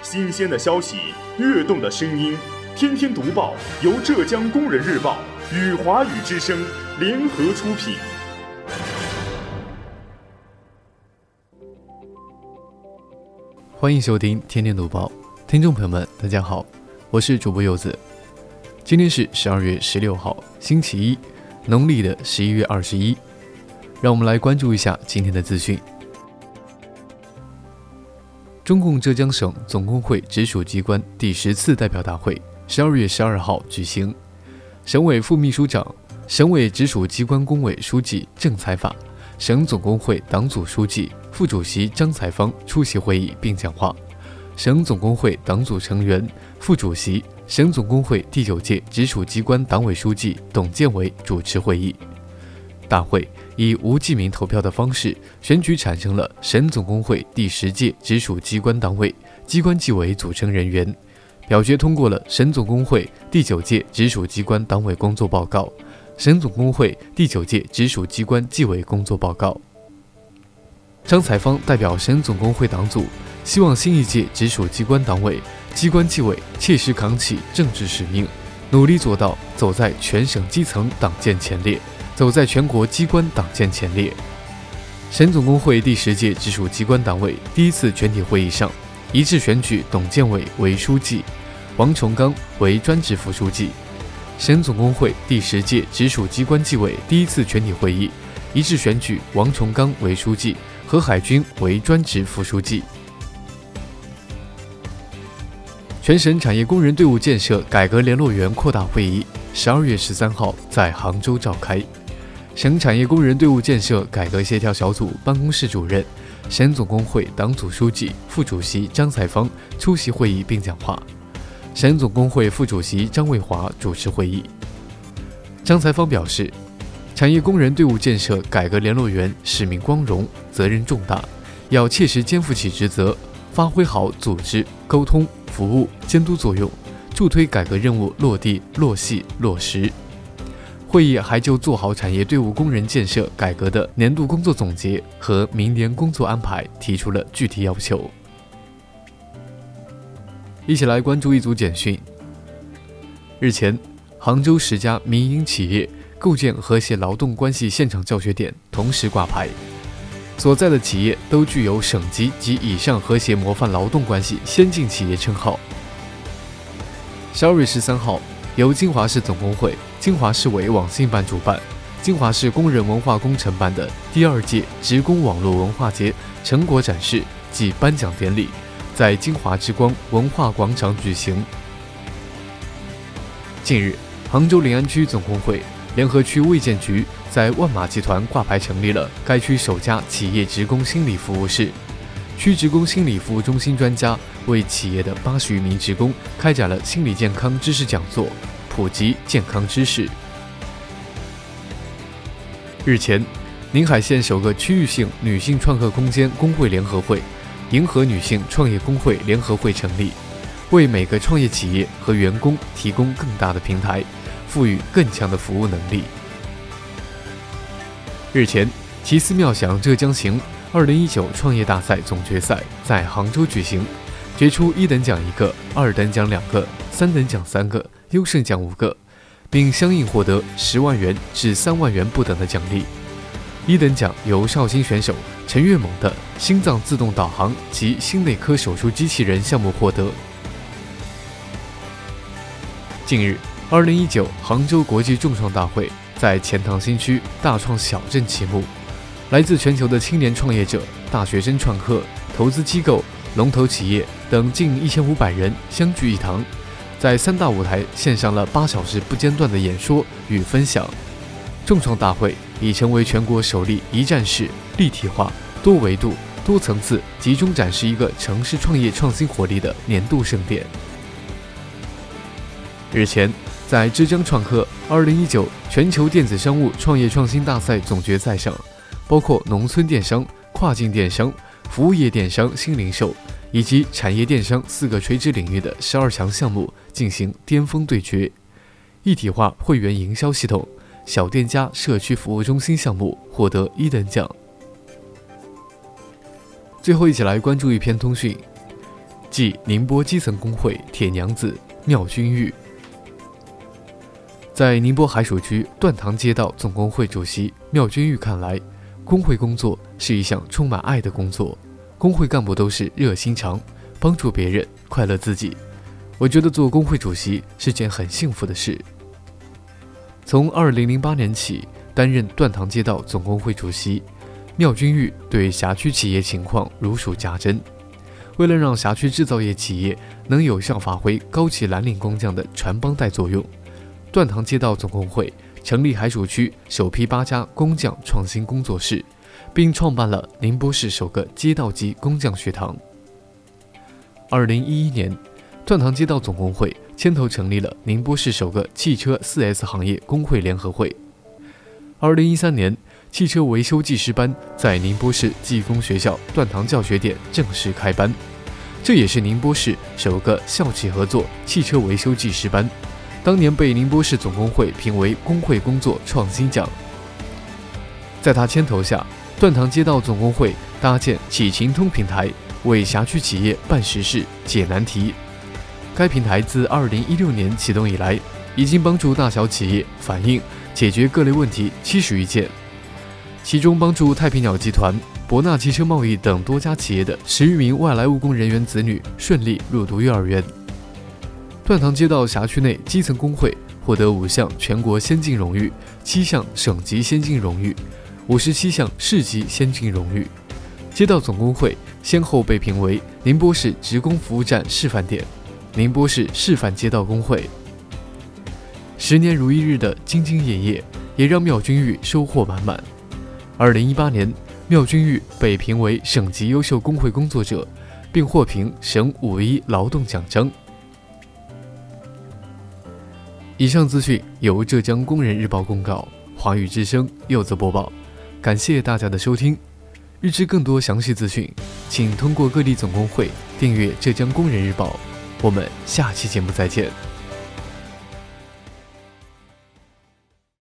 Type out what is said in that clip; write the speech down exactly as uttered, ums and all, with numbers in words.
新鲜的消息，跃动的声音，天天读报由浙江工人日报与华语之声联合出品。 欢迎收听天天读报，听众朋友们，大家好，我是主播柚子。今天是十二月十六号，星期一，农历的十一月二十一。让我们来关注一下今天的资讯。中共浙江省总工会直属机关第十次代表大会十二月十二号举行，省委副秘书长、省委直属机关工委书记郑采法、省总工会党组书记、副主席张采芳出席会议并讲话。省总工会党组成员、副主席、省总工会第九届直属机关党委书记董建伟主持会议。大会以无记名投票的方式选举产生了省总工会第十届直属机关党委、机关纪委组成人员，表决通过了省总工会第九届直属机关党委工作报告、省总工会第九届直属机关纪委工作报告。张采芳代表省总工会党组，希望新一届直属机关党委、机关纪委切实扛起政治使命，努力做到走在全省基层党建前列，走在全国机关党建前列。省总工会第十届直属机关党委第一次全体会议上，一致选举董建伟为书记，王崇刚为专职副书记。省总工会第十届直属机关纪委第一次全体会议，一致选举王崇刚为书记，何海军为专职副书记。全省产业工人队伍建设改革联络员扩大会议十二月十三号在杭州召开。省产业工人队伍建设改革协调小组办公室主任、省总工会党组书记、副主席张采芳出席会议并讲话。省总工会副主席张卫华主持会议。张采芳表示，产业工人队伍建设改革联络员使命光荣，责任重大，要切实肩负起职责，发挥好组织、沟通、服务、监督作用，助推改革任务落地、落细、落实。会议还就做好产业队伍工人建设改革的年度工作总结和明年工作安排提出了具体要求。一起来关注一组简讯。日前，杭州十家民营企业构建和谐劳动关系现场教学点同时挂牌，所在的企业都具有省级及以上和谐模范劳动关系先进企业称号。十二月十三号，由金华市总工会、金华市委网信办主办，金华市工人文化工程办的第二届职工网络文化节成果展示暨颁奖典礼在金华之光文化广场举行。近日，杭州临安区总工会联合区卫健局在万马集团挂牌成立了该区首家企业职工心理服务室。区职工心理服务中心专家为企业的八十余名职工开展了心理健康知识讲座，普及健康知识。日前，宁海县首个区域性女性创客空间工会联合会——银河女性创业工会联合会成立，为每个创业企业和员工提供更大的平台，赋予更强的服务能力。日前，奇思妙想浙江行二零一九创业大赛总决赛在杭州举行，决出一等奖一个，二等奖两个，三等奖三个，优胜奖五个，并相应获得十万元至三万元不等的奖励。一等奖由绍兴选手陈月猛的心脏自动导航及心内科手术机器人项目获得。近日，二零一九杭州国际众创大会在钱塘新区大创小镇启幕。来自全球的青年创业者、大学生创客、投资机构、龙头企业等近一千五百人相聚一堂，在三大舞台献上了八小时不间断的演说与分享。众创大会已成为全国首例一站式、立体化、多维度、多层次集中展示一个城市创业创新活力的年度盛典。日前，在浙江创客二零一九全球电子商务创业创新大赛总决赛上，包括农村电商、跨境电商、服务业电商、新零售以及产业电商四个垂直领域的十二强项目进行巅峰对决。一体化会员营销系统、小店家社区服务中心项目获得一等奖。最后一起来关注一篇通讯。 即宁波基层工会铁娘子廖君玉。在宁波海曙区段塘街道总工会主席廖君玉看来，工会工作是一项充满爱的工作，工会干部都是热心肠，帮助别人，快乐自己。我觉得做工会主席是件很幸福的事。从二零零八年起担任段塘街道总工会主席，廖君玉对辖区企业情况如数家珍。为了让辖区制造业企业能有效发挥高级蓝领工匠的传帮带作用，段塘街道总工会成立海曙区首批八家工匠创新工作室，并创办了宁波市首个街道级工匠学堂。二零一一年，段塘街道总工会牵头成立了宁波市首个汽车 四 S 行业工会联合会。二零一三年，汽车维修技师班在宁波市技工学校段塘教学点正式开班，这也是宁波市首个校企合作汽车维修技师班，当年被宁波市总工会评为工会工作创新奖。在他牵头下，段塘街道总工会搭建企勤通平台，为辖区企业办实事、解难题。该平台自二零一六年启动以来，已经帮助大小企业反映、解决各类问题七十余件，其中帮助太平鸟集团、博纳汽车贸易等多家企业的十余名外来务工人员子女顺利入读幼儿园。段塘街道辖区内基层工会获得五项全国先进荣誉、七项省级先进荣誉、五十七项市级先进荣誉。街道总工会先后被评为宁波市职工服务站示范点、宁波市示范街道工会。十年如一日的兢兢业业，也让廖君玉收获满满。二零一八年，廖君玉被评为省级优秀工会工作者，并获评省五一劳动奖章。以上资讯由浙江工人日报公告，华语之声柚子播报，感谢大家的收听。欲知更多详细资讯，请通过各地总工会订阅浙江工人日报。我们下期节目再见。